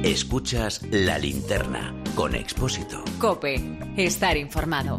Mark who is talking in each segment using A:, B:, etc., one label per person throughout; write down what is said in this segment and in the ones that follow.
A: Escuchas La Linterna con Expósito.
B: COPE. Estar informado.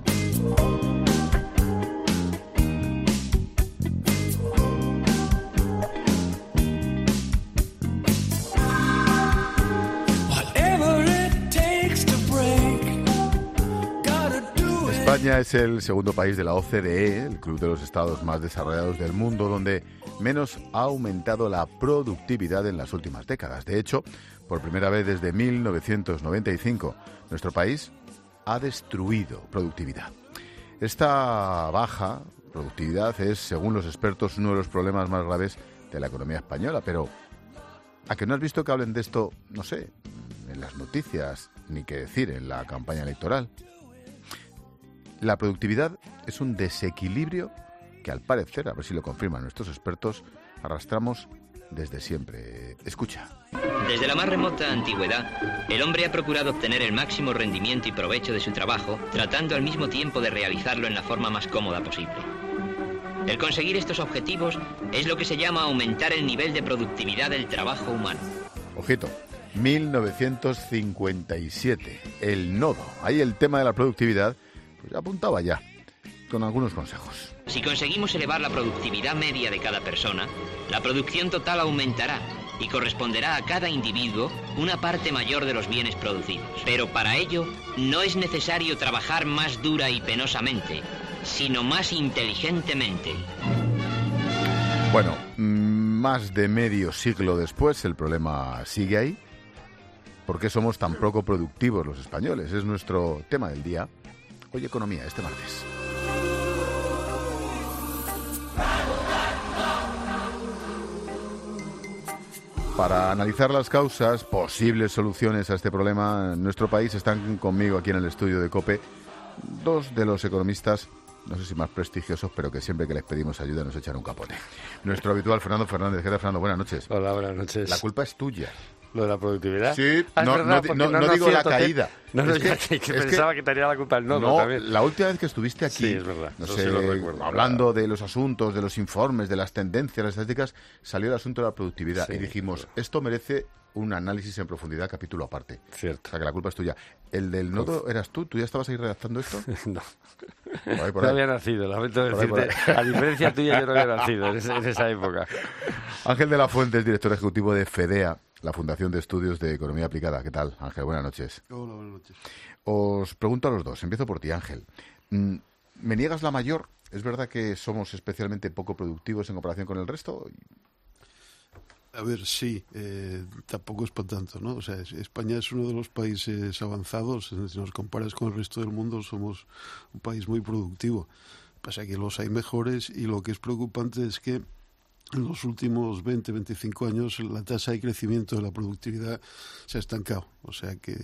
C: España es el segundo país de la OCDE, el Club de los Estados más desarrollados del mundo, donde menos ha aumentado la productividad en las últimas décadas. De hecho, por primera vez desde 1995, nuestro país ha destruido productividad. Esta baja productividad es, según los expertos, uno de los problemas más graves de la economía española. Pero, ¿a que no has visto que hablen de esto, no sé, en las noticias, ni qué decir en la campaña electoral? La productividad es un desequilibrio que, al parecer, a ver si lo confirman nuestros expertos, arrastramos desde siempre. Escucha.
D: Desde la más remota antigüedad, el hombre ha procurado obtener el máximo rendimiento y provecho de su trabajo, tratando al mismo tiempo de realizarlo en la forma más cómoda posible. El conseguir estos objetivos es lo que se llama aumentar el nivel de productividad del trabajo humano.
C: Ojito, 1957, el nodo. Ahí el tema de la productividad pues apuntaba ya, con algunos consejos.
D: Si conseguimos elevar la productividad media de cada persona, la producción total aumentará y corresponderá a cada individuo una parte mayor de los bienes producidos. Pero para ello no es necesario trabajar más dura y penosamente, sino más inteligentemente.
C: Bueno, más de medio siglo después, el problema sigue ahí. ¿Por qué somos tan poco productivos los españoles? Es nuestro tema del día. Hoy Economía, este martes. Para analizar las causas, posibles soluciones a este problema en nuestro país, están conmigo aquí en el estudio de COPE dos de los economistas, no sé si más prestigiosos, pero que siempre que les pedimos ayuda nos echan un capote. Nuestro habitual Fernando Fernández. ¿Qué tal, Fernando? Buenas noches.
E: Hola, buenas noches.
C: La culpa es tuya.
E: ¿Lo de la productividad?
C: Sí,
E: no
C: digo la caída.
E: Pensaba que tenía la culpa el nodo
C: no,
E: también.
C: La última vez que estuviste aquí,
E: sí, es verdad,
C: no
E: eso
C: sé,
E: sí lo recuerdo,
C: hablando de los asuntos, de los informes, de las tendencias, las estadísticas, salió el asunto de la productividad, sí, y dijimos, esto merece un análisis en profundidad, capítulo aparte.
E: Cierto.
C: O sea, que la culpa es tuya. ¿El del nodo eras tú? ¿Tú ya estabas ahí redactando esto?
E: No.
C: Por
E: no había nacido, lamento decirte. A diferencia tuya, yo no había nacido en esa época.
C: Ángel de la Fuente es director ejecutivo de FEDEA, la Fundación de Estudios de Economía Aplicada. ¿Qué tal, Ángel? Buenas noches.
F: Hola, buenas noches.
C: Os pregunto a los dos. Empiezo por ti, Ángel. ¿Me niegas la mayor? ¿Es verdad que somos especialmente poco productivos en comparación con el resto?
F: A ver, sí, tampoco es para tanto, ¿no? O sea, España es uno de los países avanzados. Si nos comparas con el resto del mundo, somos un país muy productivo. Pasa que los hay mejores, y lo que es preocupante es que en los últimos 20, 25 años la tasa de crecimiento de la productividad se ha estancado. O sea que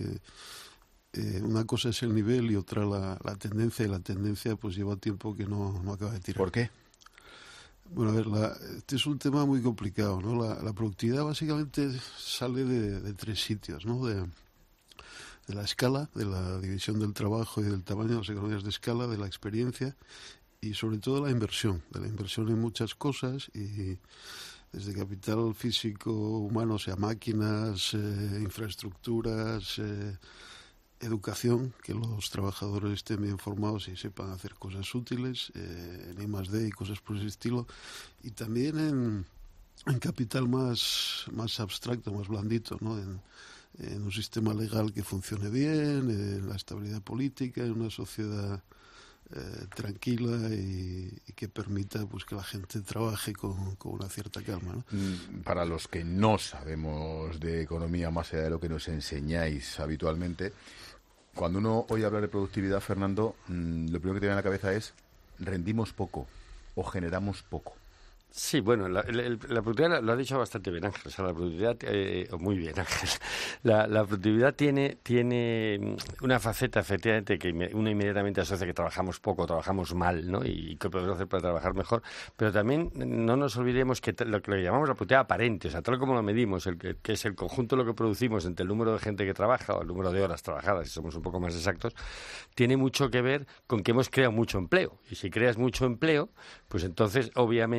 F: una cosa es el nivel y otra la tendencia, y la tendencia pues lleva tiempo que no acaba de tirar.
C: ¿Por qué?
F: Bueno, a ver, este es un tema muy complicado, ¿no? La productividad básicamente sale de tres sitios, ¿no? De la escala, de la división del trabajo y del tamaño de las economías de escala, de la experiencia y sobre todo de la inversión en muchas cosas, y desde capital físico humano, o sea, máquinas, infraestructuras, educación, que los trabajadores estén bien formados y sepan hacer cosas útiles, en I+D y cosas por ese estilo, y también en capital más abstracto, más blandito, ¿no? En un sistema legal que funcione bien, en la estabilidad política, en una sociedad tranquila y que permita pues que la gente trabaje con una cierta calma, ¿no?
C: Para los que no sabemos de economía más allá de lo que nos enseñáis habitualmente, cuando uno oye hablar de productividad, Fernando, lo primero que te viene a la cabeza es rendimos poco o generamos poco.
E: Sí, bueno, la productividad lo ha dicho bastante bien Ángel. O sea, la productividad, muy bien Ángel. La productividad tiene una faceta, efectivamente, que uno inmediatamente asocia que trabajamos poco, trabajamos mal, ¿no? Y qué podemos hacer para trabajar mejor. Pero también no nos olvidemos que lo que llamamos la productividad aparente, o sea, tal como lo medimos, que es el conjunto de lo que producimos entre el número de gente que trabaja o el número de horas trabajadas, si somos un poco más exactos, tiene mucho que ver con que hemos creado mucho empleo. Y si creas mucho empleo, pues entonces, obviamente,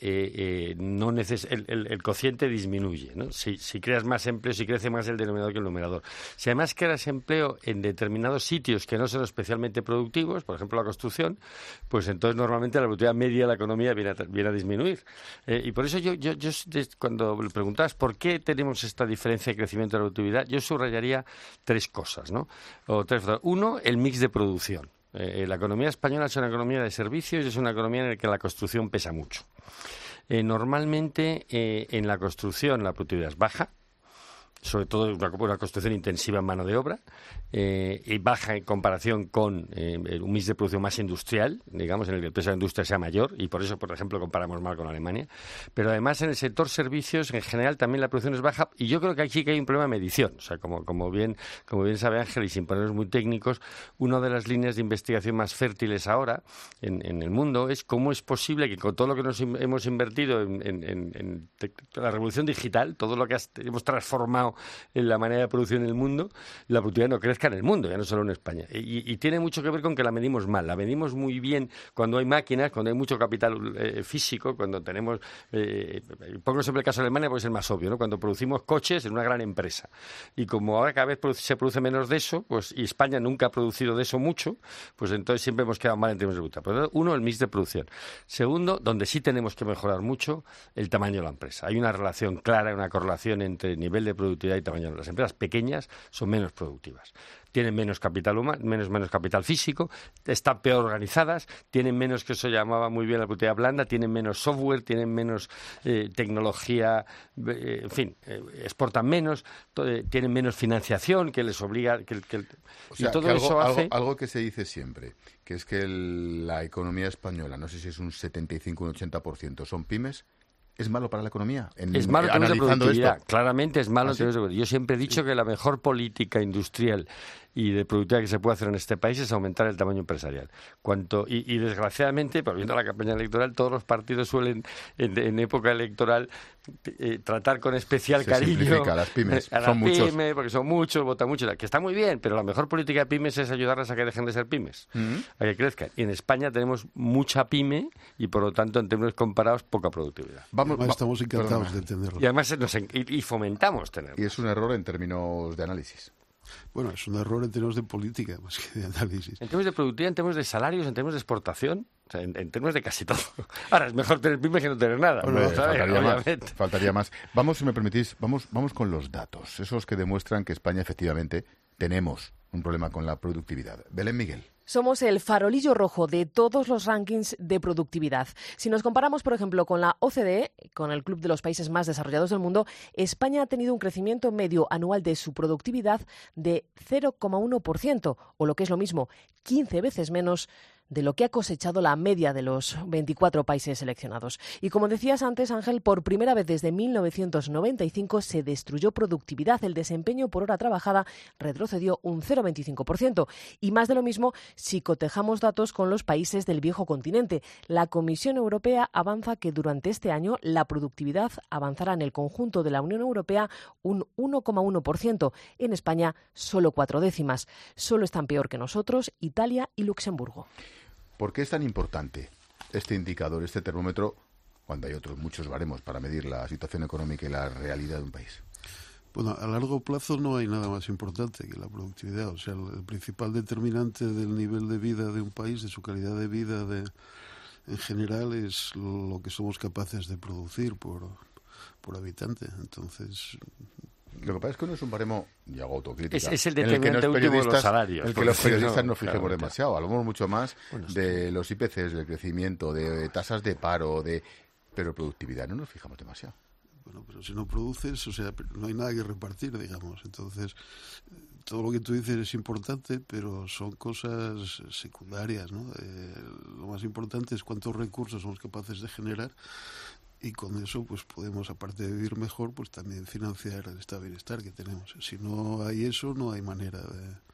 E: no el cociente disminuye, ¿no? Si creas más empleo, si crece más el denominador que el numerador. Si además creas empleo en determinados sitios que no son especialmente productivos, por ejemplo la construcción, pues entonces normalmente la productividad media de la economía viene a disminuir. Y por eso yo cuando le preguntabas por qué tenemos esta diferencia de crecimiento de la productividad, yo subrayaría tres cosas, ¿no? Uno, el mix de producción. La economía española es una economía de servicios y es una economía en la que la construcción pesa mucho. Normalmente en la construcción la productividad es baja, sobre todo una construcción intensiva en mano de obra, y baja en comparación con un mix de producción más industrial, digamos, en el que el peso de la industria sea mayor, y por eso, por ejemplo, comparamos mal con Alemania. Pero además en el sector servicios, en general, también la producción es baja, y yo creo que aquí sí que hay un problema de medición. O sea, como bien sabe Ángel, y sin ponernos muy técnicos, una de las líneas de investigación más fértiles ahora en el mundo es cómo es posible que con todo lo que nos hemos invertido en la revolución digital, todo lo que hemos transformado en la manera de producir en el mundo, la productividad no crezca en el mundo, ya no solo en España. Y tiene mucho que ver con que la medimos mal. La medimos muy bien cuando hay máquinas, cuando hay mucho capital físico, cuando tenemos... pongo siempre el caso de Alemania porque es el más obvio, ¿no? Cuando producimos coches en una gran empresa. Y como ahora cada vez se produce menos de eso, pues y España nunca ha producido de eso mucho, pues entonces siempre hemos quedado mal en términos de productividad. Uno, el mix de producción. Segundo, donde sí tenemos que mejorar mucho, el tamaño de la empresa. Hay una relación clara, una correlación entre el nivel de productividad y tamaño. Las empresas pequeñas son menos productivas. Tienen menos capital humano, menos capital físico, están peor organizadas, tienen menos, que eso llamaba muy bien la productividad blanda, tienen menos software, tienen menos tecnología, en fin, exportan menos, tienen menos financiación que les obliga...
C: O sea,
E: y todo
C: que
E: eso hace...
C: algo que se dice siempre, que es que la economía española, no sé si es un 75 o un 80%, son pymes. ¿Es malo para la economía?
E: Es malo en términos de productividad.
C: Esto.
E: Claramente es malo en términos de productividad. Yo siempre he dicho que la mejor política industrial y de productividad que se puede hacer en este país es aumentar el tamaño empresarial. Y desgraciadamente, por viendo la campaña electoral, todos los partidos suelen, en época electoral, tratar con especial cariño
C: a las pymes.
E: A las pymes, porque son muchos, votan mucho, que está muy bien, pero la mejor política de pymes es ayudarlas a que dejen de ser pymes, a que crezcan. Y en España tenemos mucha pyme y, por lo tanto, en términos comparados, poca productividad.
F: Estamos encantados de entenderlo.
E: Y además y fomentamos tenerlo.
C: Y es un error en términos de análisis.
F: Bueno, es un error en términos de política más que de análisis.
E: En términos de productividad, en términos de salarios, en términos de exportación, o sea, en términos de casi todo. Ahora, es mejor tener pymes que no tener nada.
C: Bueno, faltaría más. Vamos, si me permitís, vamos con los datos. Esos que demuestran que España, efectivamente, tenemos un problema con la productividad. Belén Miguel.
B: Somos el farolillo rojo de todos los rankings de productividad. Si nos comparamos, por ejemplo, con la OCDE, con el Club de los Países Más Desarrollados del Mundo, España ha tenido un crecimiento medio anual de su productividad de 0,1%, o lo que es lo mismo, 15 veces menos de lo que ha cosechado la media de los 24 países seleccionados. Y como decías antes, Ángel, por primera vez desde 1995 se destruyó productividad. El desempeño por hora trabajada retrocedió un 0,25%. Y más de lo mismo si cotejamos datos con los países del viejo continente. La Comisión Europea avanza que durante este año la productividad avanzará en el conjunto de la Unión Europea un 1,1%. En España, solo 4 décimas. Solo están peor que nosotros Italia y Luxemburgo.
C: ¿Por qué es tan importante este indicador, este termómetro, cuando hay otros muchos baremos para medir la situación económica y la realidad de un país?
F: Bueno, a largo plazo no hay nada más importante que la productividad. O sea, el principal determinante del nivel de vida de un país, de su calidad de vida en general, es lo que somos capaces de producir por habitante. Entonces...
C: Lo que pasa es que no es un baremo, y hago autocrítica,
E: es el determinante último de los salarios.
C: El que los periodistas no fijemos demasiado. Hablamos mucho más de los IPCs, del crecimiento, de tasas de paro, pero productividad no nos fijamos demasiado.
F: Bueno, pero si no produces, o sea, no hay nada que repartir, digamos. Entonces, todo lo que tú dices es importante, pero son cosas secundarias, ¿no? Lo más importante es cuántos recursos somos capaces de generar. Y con eso, pues podemos, aparte de vivir mejor, pues también financiar este bienestar que tenemos. Si no hay eso, no hay manera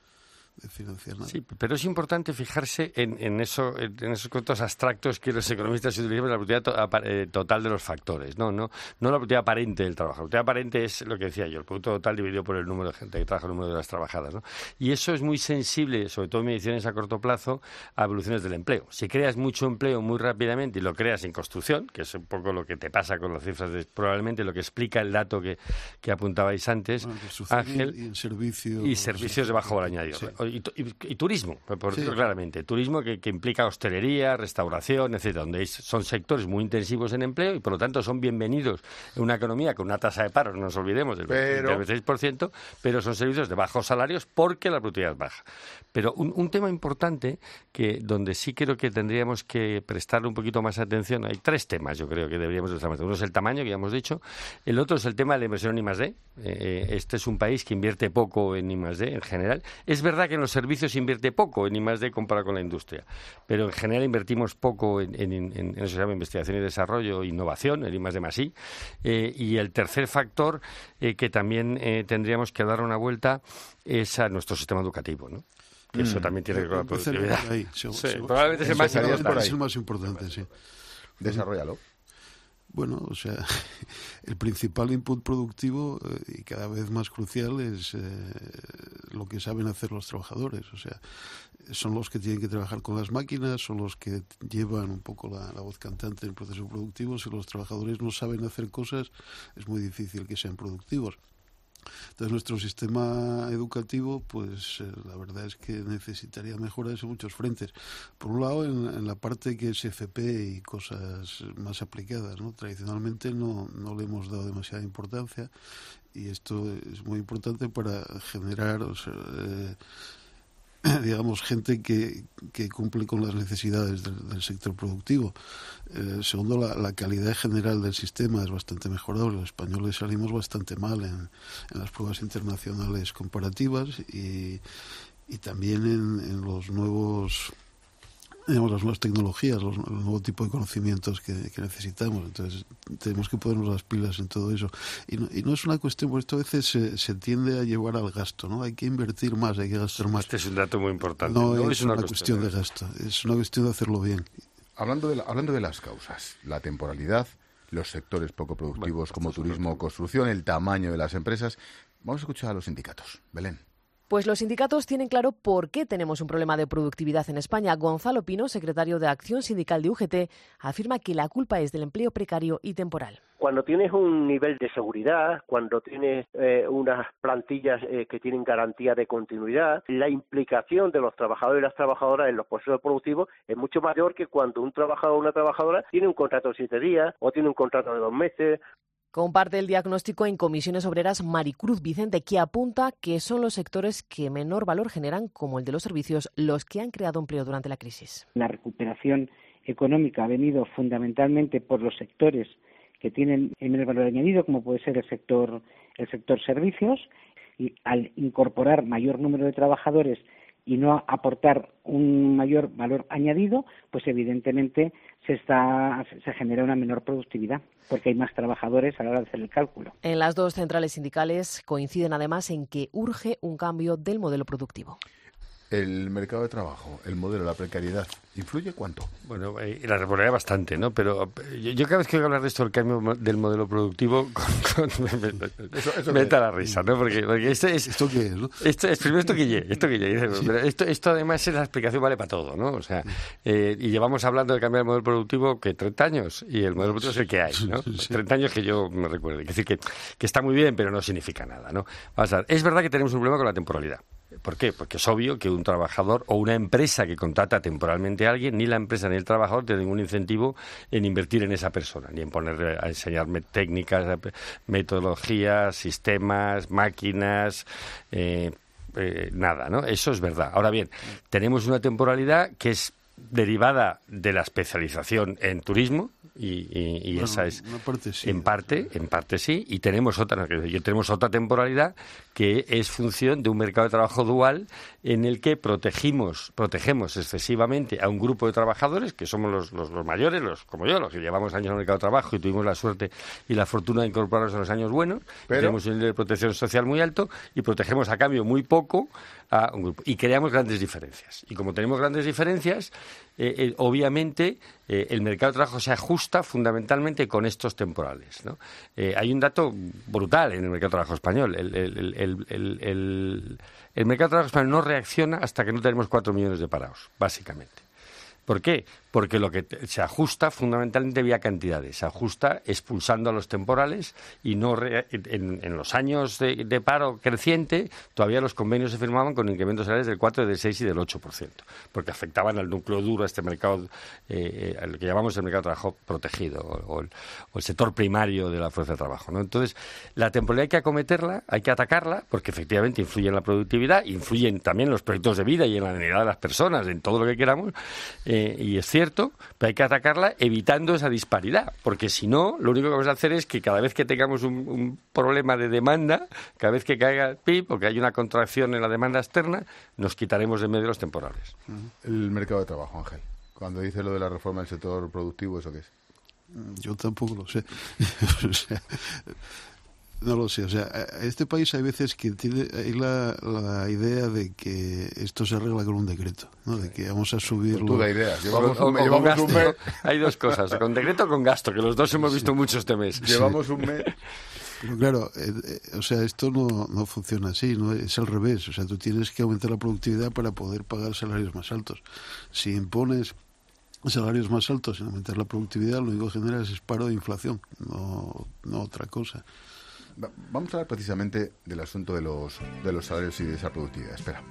F: financiar nada.
E: Sí, pero es importante fijarse en esos conceptos abstractos que los economistas utilizan, la productividad total de los factores, no la productividad aparente del trabajo. La productividad aparente es lo que decía yo, el producto total dividido por el número de gente que trabaja, el número de horas trabajadas, ¿no? Y eso es muy sensible, sobre todo en mediciones a corto plazo, a evoluciones del empleo. Si creas mucho empleo muy rápidamente y lo creas en construcción, que es un poco lo que te pasa con las cifras, probablemente lo que explica el dato que apuntabais antes, Ángel,
F: y
E: servicios de bajo valor añadido.
F: Sí.
E: Y turismo,
F: Sí.
E: claramente. Turismo que implica hostelería, restauración, etcétera, donde son sectores muy intensivos en empleo y por lo tanto son bienvenidos en una economía con una tasa de paro, no nos olvidemos, del 26%, pero son servicios de bajos salarios porque la productividad es baja. Pero un tema importante donde sí creo que tendríamos que prestarle un poquito más atención, hay 3 temas yo creo que deberíamos prestar más atención. Uno es el tamaño, que ya hemos dicho, el otro es el tema de la inversión en I+D. Este es un país que invierte poco en I+D en general. Es verdad que en los servicios invierte poco en I+D comparado con la industria, pero en general invertimos poco en eso se llama investigación y desarrollo, innovación, el I+D+I. Y el tercer factor que también tendríamos que dar una vuelta es a nuestro sistema educativo, ¿no? Que eso también tiene que ver con la productividad.
C: Probablemente es
F: el más importante, sí.
C: Desarróllalo.
F: Bueno, o sea, el principal input productivo y cada vez más crucial es lo que saben hacer los trabajadores. O sea, son los que tienen que trabajar con las máquinas, son los que llevan un poco la voz cantante en el proceso productivo. Si los trabajadores no saben hacer cosas, es muy difícil que sean productivos. Entonces nuestro sistema educativo, pues la verdad es que necesitaría mejoras en muchos frentes. Por un lado, en la parte que es FP y cosas más aplicadas, ¿no? Tradicionalmente no le hemos dado demasiada importancia y esto es muy importante para generar, digamos, gente que cumple con las necesidades del sector productivo. Segundo, la calidad general del sistema es bastante mejorable. Los españoles salimos bastante mal en las pruebas internacionales comparativas y también en los nuevos, digamos, las nuevas tecnologías, el nuevo tipo de conocimientos que necesitamos. Entonces tenemos que ponernos las pilas en todo eso. Y no es una cuestión, porque esto a veces se tiende a llevar al gasto, ¿no? Hay que invertir más, hay que gastar más.
E: Este es un dato muy importante.
F: No es una cuestión de gasto, es una cuestión de hacerlo bien.
C: Hablando de las causas, la temporalidad, los sectores poco productivos como turismo o construcción, el tamaño de las empresas, vamos a escuchar a los sindicatos. Belén.
B: Pues los sindicatos tienen claro por qué tenemos un problema de productividad en España. Gonzalo Pino, secretario de Acción Sindical de UGT, afirma que la culpa es del empleo precario y temporal.
G: Cuando tienes un nivel de seguridad, cuando tienes unas plantillas que tienen garantía de continuidad, la implicación de los trabajadores y las trabajadoras en los procesos productivos es mucho mayor que cuando un trabajador o una trabajadora tiene un contrato de 7 días o tiene un contrato de 2 meses.
B: Comparte el diagnóstico en Comisiones Obreras Maricruz Vicente, que apunta que son los sectores que menor valor generan, como el de los servicios, los que han creado empleo durante la crisis.
H: La recuperación económica ha venido fundamentalmente por los sectores que tienen menor valor añadido, como puede ser el sector servicios, y al incorporar mayor número de trabajadores y no aportar un mayor valor añadido, pues evidentemente se genera una menor productividad, porque hay más trabajadores a la hora de hacer el cálculo.
B: En las 2 centrales sindicales coinciden además en que urge un cambio del modelo productivo.
C: El mercado de trabajo, el modelo, la precariedad, ¿influye cuánto?
E: Bueno, la responsabilidad bastante, ¿no? Pero yo cada vez que oigo hablar de esto, el cambio del modelo productivo, me da la risa, ¿no? Porque
F: ¿Esto qué es, no?
E: Primero esto que llegue. Pero esto además es la explicación, vale para todo, ¿no? O sea, y llevamos hablando de cambiar el modelo productivo que 30 años, y el modelo productivo es el que hay, ¿no?
F: Sí.
E: 30 años que yo me recuerdo. Es decir, que está muy bien, pero no significa nada, ¿no? Vamos a ver, es verdad que tenemos un problema con la temporalidad. ¿Por qué? Porque es obvio que un trabajador o una empresa que contrata temporalmente a alguien, ni la empresa ni el trabajador tiene ningún incentivo en invertir en esa persona, ni en ponerle a enseñarme técnicas, metodologías, sistemas, máquinas, nada, ¿no? Eso es verdad. Ahora bien, tenemos una temporalidad que es derivada de la especialización en turismo y bueno, esa es
F: una parte sí,
E: en parte sí, y tenemos otra temporalidad que es función de un mercado de trabajo dual en el que protegemos excesivamente a un grupo de trabajadores que somos los mayores, los como yo, los que llevamos años en el mercado de trabajo y tuvimos la suerte y la fortuna de incorporarnos en los años buenos, tenemos un nivel de protección social muy alto y protegemos a cambio muy poco a un grupo y creamos grandes diferencias. Y como tenemos grandes diferencias, obviamente el mercado de trabajo se ajusta fundamentalmente con estos temporales, ¿no? Hay un dato brutal en el mercado de trabajo español. El mercado de trabajo español no reacciona hasta que no tenemos 4 millones de parados, básicamente. ¿Por qué? Porque lo que se ajusta fundamentalmente vía cantidades, se ajusta expulsando a los temporales y no en los años de paro creciente todavía los convenios se firmaban con incrementos salariales del 4, del 6 y del 8%, porque afectaban al núcleo duro, a este mercado, al que llamamos el mercado de trabajo protegido o el sector primario de la fuerza de trabajo, ¿no? Entonces, la temporalidad hay que acometerla, hay que atacarla, porque efectivamente influye en la productividad, influyen también en los proyectos de vida y en la dignidad de las personas, en todo lo que queramos, y es cierto, pero hay que atacarla evitando esa disparidad, porque si no, lo único que vamos a hacer es que cada vez que tengamos un problema de demanda, cada vez que caiga el PIB, porque hay una contracción en la demanda externa, nos quitaremos de medio los temporales.
C: El mercado de trabajo, Ángel. Cuando dice lo de la reforma del sector productivo, ¿eso qué es?
F: Yo tampoco lo sé. O sea, no lo sé. O sea, este país hay veces que tiene la idea de que esto se arregla con un decreto, ¿no? De que vamos a subirlo.
C: Tú da ideas.
E: Llevamos un mes. Hay dos cosas, con decreto o con gasto, que los dos hemos visto mucho este mes.
C: Llevamos un mes.
F: Pero claro, o sea, esto no funciona así, ¿no? Es al revés. O sea, tú tienes que aumentar la productividad para poder pagar salarios más altos. Si impones salarios más altos sin aumentar la productividad, lo único que generas es paro de inflación, no otra cosa.
C: Vamos a hablar precisamente del asunto de los salarios y de esa productividad. Espera.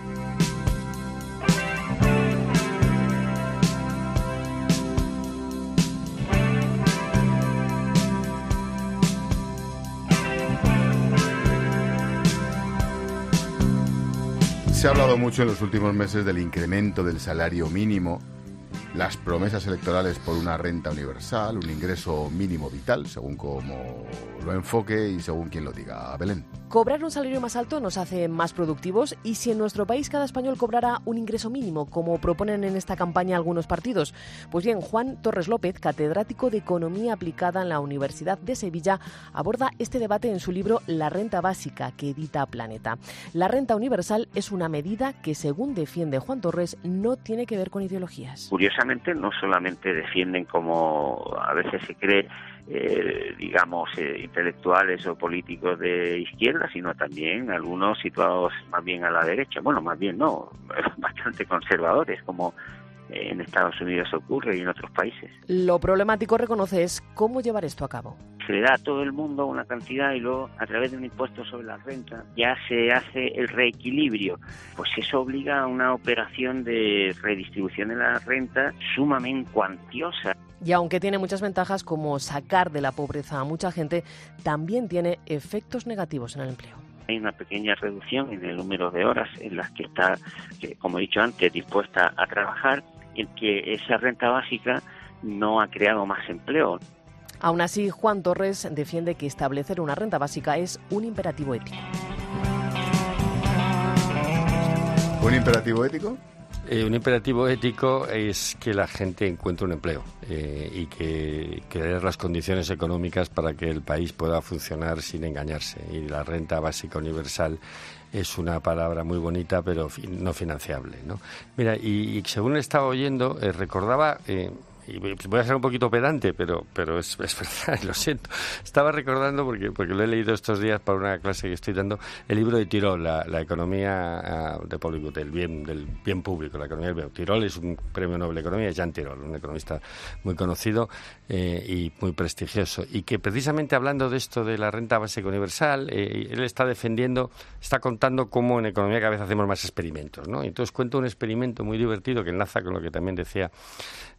C: Se ha hablado mucho en los últimos meses del incremento del salario mínimo, las promesas electorales por una renta universal, un ingreso mínimo vital, según como lo enfoque y según quien lo diga. Belén.
B: Cobrar un salario más alto nos hace más productivos, y si en nuestro país cada español cobrara un ingreso mínimo, como proponen en esta campaña algunos partidos. Pues bien, Juan Torres López, catedrático de Economía Aplicada en la Universidad de Sevilla, aborda este debate en su libro La Renta Básica, que edita Planeta. La renta universal es una medida que, según defiende Juan Torres, no tiene que ver con ideologías.
I: Curiosamente, no solamente defienden, como a veces se cree, intelectuales o políticos de izquierda, sino también algunos situados más bien a la derecha. Bueno, más bien no, bastante conservadores, como en Estados Unidos ocurre y en otros países.
B: Lo problemático, reconoce, es cómo llevar esto a cabo.
I: Se le da a todo el mundo una cantidad y luego, a través de un impuesto sobre la renta, ya se hace el reequilibrio. Pues eso obliga a una operación de redistribución de la renta sumamente cuantiosa.
B: Y aunque tiene muchas ventajas, como sacar de la pobreza a mucha gente, también tiene efectos negativos en el empleo.
I: Hay una pequeña reducción en el número de horas en las que está, como he dicho antes, dispuesta a trabajar, en que esa renta básica no ha creado más empleo.
B: Aún así, Juan Torres defiende que establecer una renta básica es un imperativo ético.
C: ¿Un imperativo ético?
E: Un imperativo ético es que la gente encuentre un empleo y que crear las condiciones económicas para que el país pueda funcionar sin engañarse. Y la renta básica universal es una palabra muy bonita, pero no financiable, ¿no? Mira, y según estaba oyendo, recordaba... y voy a ser un poquito pedante, pero es verdad, lo siento. Estaba recordando, porque lo he leído estos días para una clase que estoy dando, el libro de Tirol, la economía del bien público, la economía del bien. Tirol es un premio Nobel de Economía, es Jean Tirol, un economista muy conocido y muy prestigioso. Y que precisamente hablando de esto de la renta básica universal, él está contando cómo en economía cada vez hacemos más experimentos, ¿no? Entonces cuenta un experimento muy divertido que enlaza con lo que también decía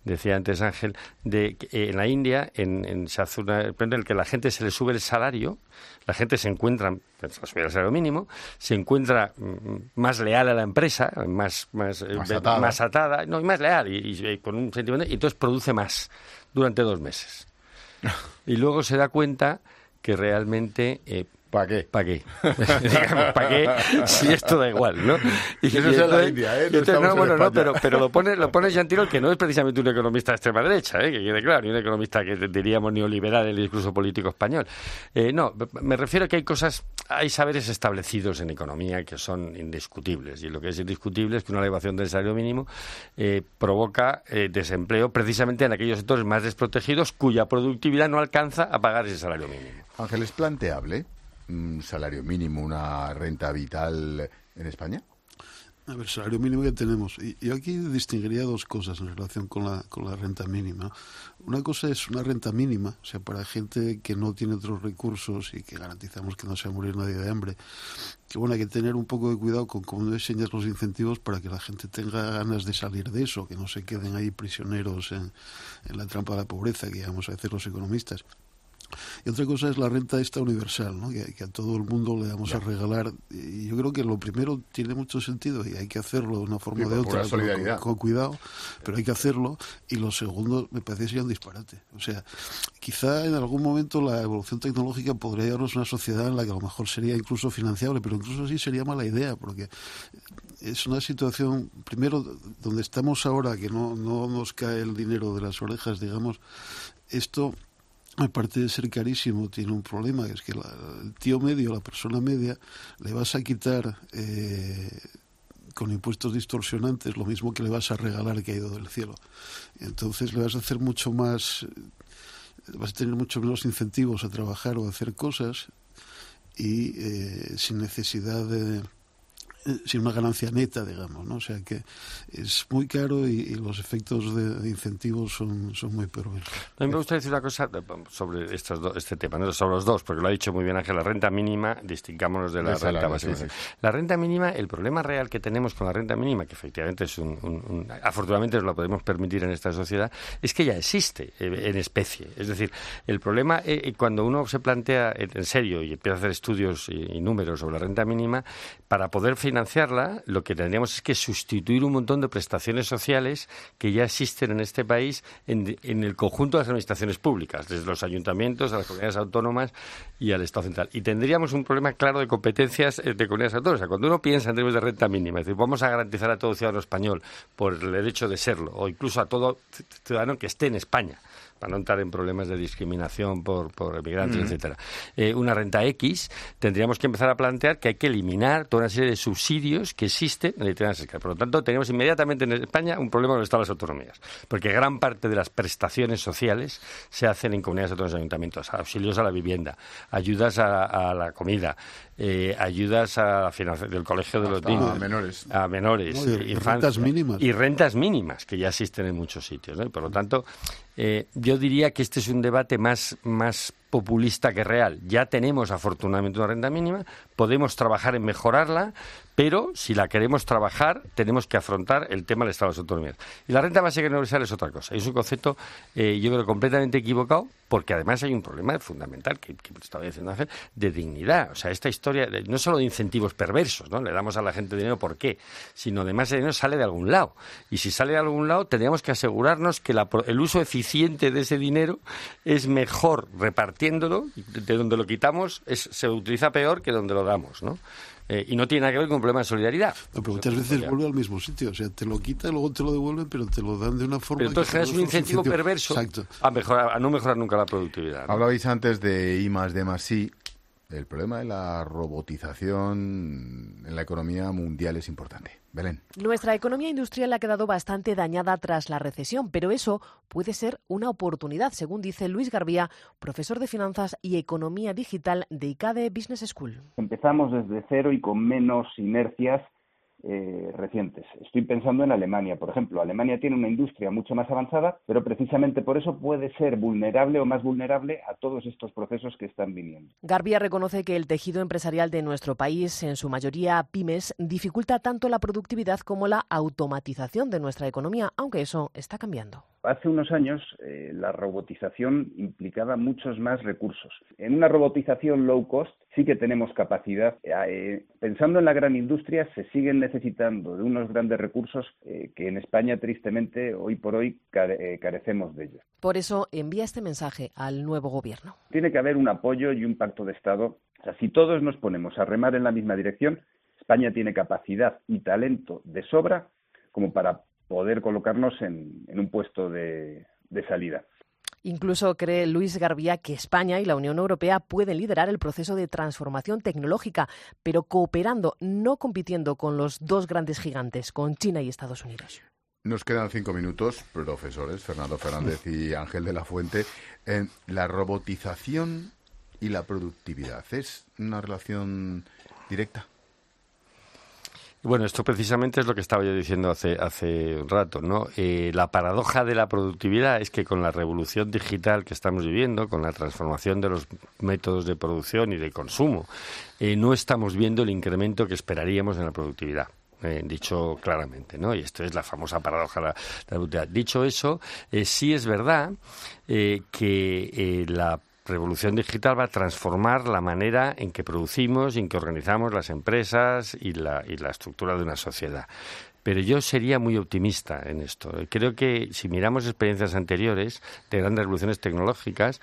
E: decía antes Ángel, de que en la India se hace en el que la gente se le sube el salario, la gente se encuentra, pues, a subir el salario mínimo, se encuentra más leal a la empresa, más atada, no, y más leal, y con un sentimiento, y entonces produce más durante 2 meses. Y luego se da cuenta que realmente...
C: ¿Para qué?
E: ¿Para qué? Digamos, ¿para qué? Si esto da igual, ¿no?
C: Y eso es en la India, ¿eh?
E: Pero lo pone Jean Tirole, que no es precisamente un economista de extrema derecha, que quede claro, ni un economista que diríamos neoliberal en el discurso político español. No, me refiero a que hay saberes establecidos en economía que son indiscutibles, y lo que es indiscutible es que una elevación del salario mínimo provoca desempleo precisamente en aquellos sectores más desprotegidos cuya productividad no alcanza a pagar ese salario mínimo.
C: Ángel, ¿es planteable un salario mínimo, una renta vital en España?
F: A ver, salario mínimo que tenemos. Y yo aquí distinguiría 2 cosas en relación con la renta mínima. Una cosa es una renta mínima, o sea, para gente que no tiene otros recursos y que garantizamos que no se va a morir nadie de hambre. Que bueno, hay que tener un poco de cuidado con cómo diseñas los incentivos para que la gente tenga ganas de salir de eso, que no se queden ahí prisioneros en la trampa de la pobreza que llamamos a veces los economistas. Y otra cosa es la renta esta universal, ¿no? Que a todo el mundo le vamos a regalar. Y yo creo que lo primero tiene mucho sentido y hay que hacerlo de una forma o de otra, con cuidado, pero hay que hacerlo. Y lo segundo me parece que sería un disparate. O sea, quizá en algún momento la evolución tecnológica podría llevarnos a una sociedad en la que a lo mejor sería incluso financiable, pero incluso así sería mala idea, porque es una situación, primero, donde estamos ahora, que no nos cae el dinero de las orejas, digamos. Esto, aparte de ser carísimo, tiene un problema, que es que el tío medio, la persona media, le vas a quitar con impuestos distorsionantes lo mismo que le vas a regalar que ha ido del cielo. Entonces le vas a hacer mucho más, vas a tener mucho menos incentivos a trabajar o a hacer cosas y sin necesidad sin una ganancia neta, digamos, ¿no? O sea que es muy caro y los efectos de incentivos son muy perversos.
E: A mí me gustaría decir una cosa sobre este tema, no sobre los dos, porque lo ha dicho muy bien Ángel, la renta mínima, distingámonos de la renta básica. Sí. La renta mínima, el problema real que tenemos con la renta mínima, que efectivamente es afortunadamente nos lo podemos permitir en esta sociedad, es que ya existe en especie. Es decir, el problema, cuando uno se plantea en serio y empieza a hacer estudios y números sobre la renta mínima, para poder financiarla, lo que tendríamos es que sustituir un montón de prestaciones sociales que ya existen en este país en el conjunto de las administraciones públicas, desde los ayuntamientos a las comunidades autónomas y al Estado central. Y tendríamos un problema claro de competencias de comunidades autónomas. O sea, cuando uno piensa en términos de renta mínima, es decir, vamos a garantizar a todo ciudadano español por el derecho de serlo, o incluso a todo ciudadano que esté en España, para no entrar en problemas de discriminación por emigrantes, etcétera. Una renta X, tendríamos que empezar a plantear que hay que eliminar toda una serie de subsidios que existen en determinadas escalas. Por lo tanto, tenemos inmediatamente en España un problema con el Estado de las autonomías, porque gran parte de las prestaciones sociales se hacen en comunidades autónomas y ayuntamientos, auxilios a la vivienda, ayudas a la comida, ayudas a la financiación del colegio de los niños, a menores,
F: y
E: rentas mínimas que ya existen en muchos sitios, ¿no? Y por lo tanto, yo diría que este es un debate más populista que real. Ya tenemos afortunadamente una renta mínima, podemos trabajar en mejorarla, pero si la queremos trabajar tenemos que afrontar el tema del Estado de las autonomías. Y la renta básica universal es otra cosa. Es un concepto, yo creo, completamente equivocado, porque además hay un problema fundamental que estaba diciendo Ángel, de dignidad. O sea, esta historia, no solo de incentivos perversos, ¿no? Le damos a la gente dinero, ¿por qué? Sino además el dinero sale de algún lado. Y si sale de algún lado, tendríamos que asegurarnos que el uso eficiente de ese dinero es mejor repartiéndolo, de donde lo quitamos se utiliza peor que donde lo damos, ¿no? Y no tiene nada que ver con un problema de solidaridad.
F: No, pero muchas veces vuelve al mismo sitio. O sea, te lo quita y luego te lo devuelven, pero te lo dan de una forma...
E: Pero entonces generas un incentivo perverso a no mejorar nunca la productividad, ¿no?
C: Hablabais antes de I+D+I. El problema de la robotización en la economía mundial es importante. Belén.
B: Nuestra economía industrial ha quedado bastante dañada tras la recesión, pero eso puede ser una oportunidad, según dice Luis Garbía, profesor de Finanzas y Economía Digital de ICADE Business School.
J: Empezamos desde cero y con menos inercias recientes. Estoy pensando en Alemania, por ejemplo. Alemania tiene una industria mucho más avanzada, pero precisamente por eso puede ser vulnerable o más vulnerable a todos estos procesos que están viniendo.
B: Garbia reconoce que el tejido empresarial de nuestro país, en su mayoría pymes, dificulta tanto la productividad como la automatización de nuestra economía, aunque eso está cambiando.
J: Hace unos años la robotización implicaba muchos más recursos. En una robotización low cost sí que tenemos capacidad. Pensando en la gran industria, se siguen necesitando de unos grandes recursos que en España, tristemente, hoy por hoy carecemos de ellos.
B: Por eso envía este mensaje al nuevo gobierno.
J: Tiene que haber un apoyo y un pacto de Estado. O sea, si todos nos ponemos a remar en la misma dirección, España tiene capacidad y talento de sobra como para poder colocarnos en un puesto de salida.
B: Incluso cree Luis Garbia que España y la Unión Europea pueden liderar el proceso de transformación tecnológica, pero cooperando, no compitiendo con los dos grandes gigantes, con China y Estados Unidos.
C: Nos quedan 5 minutos, profesores, Fernando Fernández y Ángel de la Fuente. La robotización y la productividad, ¿es una relación directa?
E: Bueno, esto precisamente es lo que estaba yo diciendo hace un rato, ¿no? La paradoja de la productividad es que con la revolución digital que estamos viviendo, con la transformación de los métodos de producción y de consumo, no estamos viendo el incremento que esperaríamos en la productividad. Dicho claramente, ¿no? Y esto es la famosa paradoja de la productividad. Dicho eso, sí es verdad que la revolución digital va a transformar la manera en que producimos y en que organizamos las empresas y la estructura de una sociedad. Pero yo sería muy optimista en esto. Creo que si miramos experiencias anteriores de grandes revoluciones tecnológicas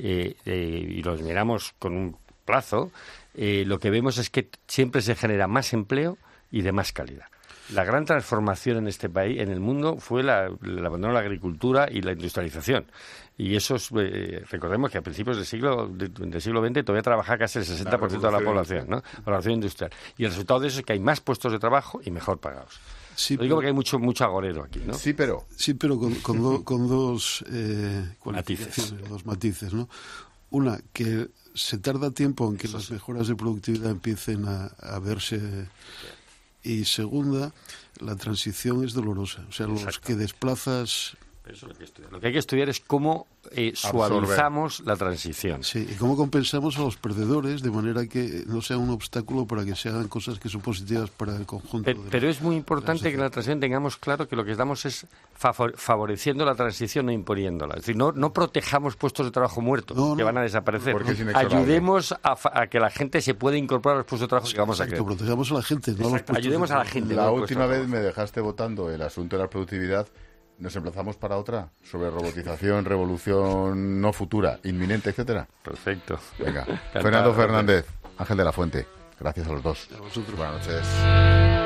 E: y los miramos con un plazo, lo que vemos es que siempre se genera más empleo y de más calidad. La gran transformación en este país, en el mundo, fue el abandono de la agricultura y la industrialización. Y eso es, recordemos que a principios del siglo XX todavía trabaja casi el 60% de la población, ¿no? La revolución industrial. Y el resultado de eso es que hay más puestos de trabajo y mejor pagados. Sí, digo porque hay mucho agorero aquí, ¿no?
F: Sí, pero con dos cualificaciones, dos matices, ¿no? Una, que se tarda tiempo en que las mejoras de productividad empiecen a verse. Y segunda, la transición es dolorosa. O sea, los que desplazas...
E: Eso es lo que estudiar. Lo que hay que estudiar es cómo suavizamos la transición.
F: Sí, y cómo compensamos a los perdedores de manera que no sea un obstáculo para que se hagan cosas que son positivas para el conjunto.
E: Pero es muy importante que en la transición tengamos claro que lo que estamos es favoreciendo la transición, no imponiéndola. Es decir, no protejamos puestos de trabajo muertos que van a desaparecer. Ayudemos a que la gente se pueda incorporar a los puestos de trabajo que vamos a crear.
F: Protejamos a la gente, no a los puestos.
E: Ayudemos a la gente.
C: La última vez me dejaste votando el asunto de la productividad. ¿Nos emplazamos para otra? Sobre robotización, revolución no futura, inminente, etcétera.
E: Perfecto.
C: Venga. Fernando Fernández, Ángel de la Fuente. Gracias a los dos.
F: A vosotros.
C: Buenas noches.